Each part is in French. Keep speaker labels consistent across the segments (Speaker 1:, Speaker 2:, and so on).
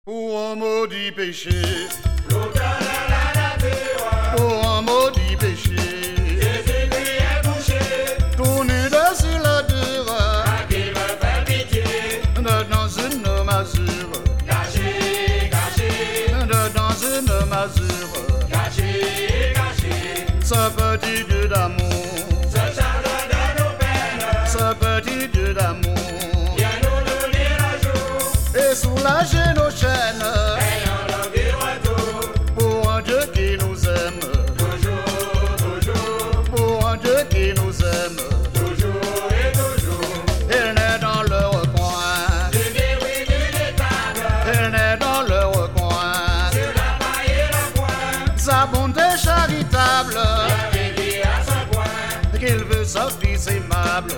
Speaker 1: Pour un maudit péché,
Speaker 2: L'auteur de la nature,
Speaker 1: pour un maudit péché,
Speaker 2: Jésus-Christ est couché,
Speaker 1: tourné dessus la dure,
Speaker 2: à qui me fait pitié,
Speaker 1: dans une masure,
Speaker 2: caché, caché,
Speaker 1: dans une masure,
Speaker 2: caché, caché,
Speaker 1: ce petit Dieu d'amour,
Speaker 2: se charge de nos peines,
Speaker 1: ce petit Dieu d'amour,
Speaker 2: viens nous donner le jour,
Speaker 1: et soulager nos chaînes,
Speaker 2: ayant le vieux retour,
Speaker 1: pour un Dieu qui nous aime,
Speaker 2: toujours, toujours,
Speaker 1: pour un Dieu qui nous aime.
Speaker 2: toujours et toujours,
Speaker 1: Il naît dans le recoin,
Speaker 2: du débris d'une table,
Speaker 1: il naît dans le recoin,
Speaker 2: sur la paille et la pointe,
Speaker 1: sa bonté charitable,
Speaker 2: j'avais dit à ce point,
Speaker 1: qu'il veut sa fils aimable,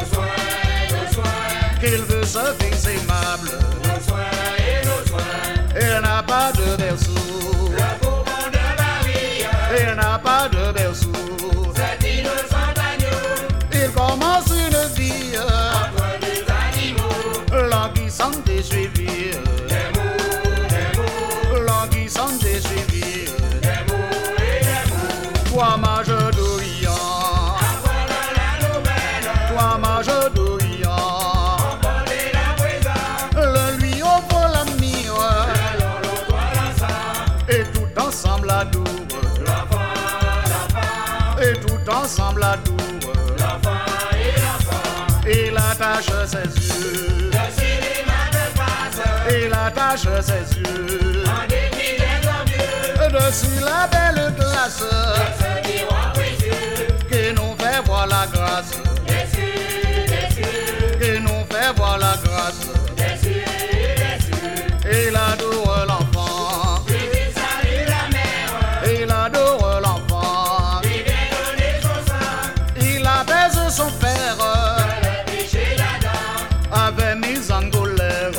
Speaker 2: nos soins,
Speaker 1: qu'il veut sa fils aimable.
Speaker 2: nos soins et nos soins,
Speaker 1: Il n'a pas de berceau,
Speaker 2: le bourbon de Marie,
Speaker 1: il n'a pas de berceau.
Speaker 2: cet innocent agneau,
Speaker 1: Il commence une vie
Speaker 2: entre deux animaux,
Speaker 1: languissante et suivie,
Speaker 2: des mots,
Speaker 1: languissante et suivie.
Speaker 2: des mots et des mots,
Speaker 1: Toi, mage d'Orient,
Speaker 2: apprendre la nouvelle,
Speaker 1: toi, mage d'Orient,
Speaker 2: emporter la présence,
Speaker 1: le lui offre la mire,
Speaker 2: allons l'eau, toi l'ensemble,
Speaker 1: et tout ensemble adour,
Speaker 2: l'enfant,
Speaker 1: et tout ensemble adour.
Speaker 2: l'enfant et l'enfant,
Speaker 1: Il attache ses yeux,
Speaker 2: le cinéma de face,
Speaker 1: il attache ses yeux,
Speaker 2: en dépit des envieux,
Speaker 1: dessus la belle glace,
Speaker 2: ce miroir précieux,
Speaker 1: qui nous fait voir la grâce,
Speaker 2: déçu,
Speaker 1: qui nous fait voir la grâce.
Speaker 2: déçu, déçu,
Speaker 1: Il adore l'enfant,
Speaker 2: puis il salue la mère,
Speaker 1: il adore l'enfant,
Speaker 2: il vient donner son sang,
Speaker 1: il apaise son père,
Speaker 2: le péché d'Adam,
Speaker 1: avait mis en colère,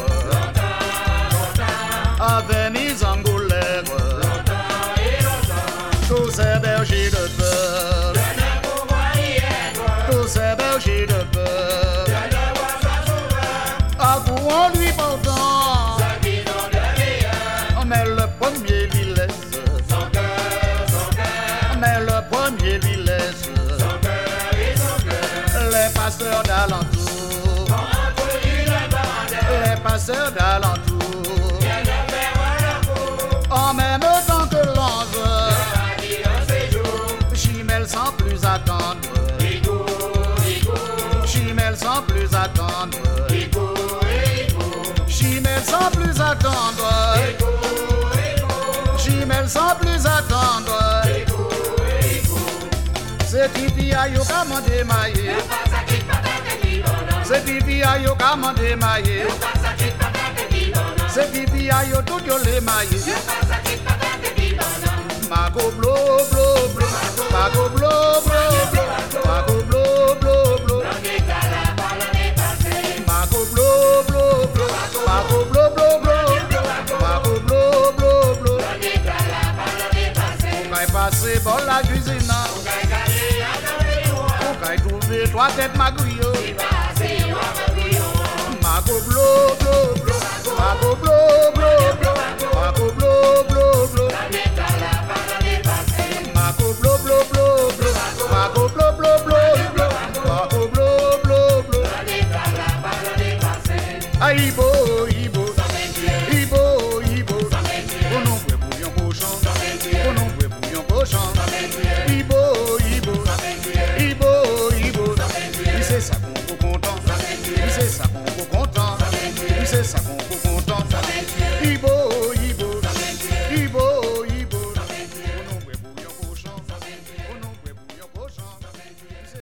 Speaker 1: avait mis en colère,
Speaker 2: longtemps et longtemps,
Speaker 1: tous ces bergers de peur,
Speaker 2: de ne pouvoir y être,
Speaker 1: tous ces bergers de peur,
Speaker 2: de ne voir sa sauveur,
Speaker 1: accourons lui pourtant,
Speaker 2: ce qu'ils ont de meilleur,
Speaker 1: mais le premier lui laisse,
Speaker 2: son cœur,
Speaker 1: mais le premier lui laisse,
Speaker 2: son cœur et son cœur,
Speaker 1: les pasteurs d'alentour,
Speaker 2: ont entendu la bande,
Speaker 1: les pasteurs d'alentour,
Speaker 2: viennent de faire leur peau,
Speaker 1: en même temps que l'ange,
Speaker 2: a dit un séjour,
Speaker 1: Chimel sans plus attendre,
Speaker 2: Rico, Rico,
Speaker 1: Chimel sans plus attendre,
Speaker 2: Rico, Rico,
Speaker 1: Chimel sans plus attendre,
Speaker 2: Rico, Rico,
Speaker 1: Chimel sans plus attendre.
Speaker 2: Rico, Rico,
Speaker 1: C'est Tipi a yo commandé maillé,
Speaker 2: passa qui patate qui bonhomme,
Speaker 1: c'est Tipi a yo commandé maillé,
Speaker 2: passa qui patate qui bonhomme,
Speaker 1: c'est Tipi a yo tout yo les maillé.
Speaker 2: passa qui patate qui bonhomme,
Speaker 1: Mago blo blo blo, mago blo blo blo, mago blo blo blo,
Speaker 2: on est à la balle dépassée,
Speaker 1: mago blo blo blo, mago blo blo blo, mago blo blo blo.
Speaker 2: on est à la balle dépassée,
Speaker 1: Quand il passe bon la cuisine,
Speaker 2: Gagaré à dans les lois,
Speaker 1: quand il trouve trois têtes magouilles,
Speaker 2: passé ou à bouillon,
Speaker 1: mago blo blo blo, mago blo blo blo, mago blo blo blo,
Speaker 2: on est à la balle dépassée,
Speaker 1: mago blo blo blo blo, mago blo blo blo blo, mago blo blo blo.
Speaker 2: on est à la balle dépassée,
Speaker 1: Ah, Ibo, Ibo, Ibo, Ibo, on nous veut bouillon cochon, on nous veut bouillon cochon. Ibo, Ibo, Ibo, Ibo, il sait ça qu'on peut content, il sait ça qu'on peut content, il sait ça qu'on peut content.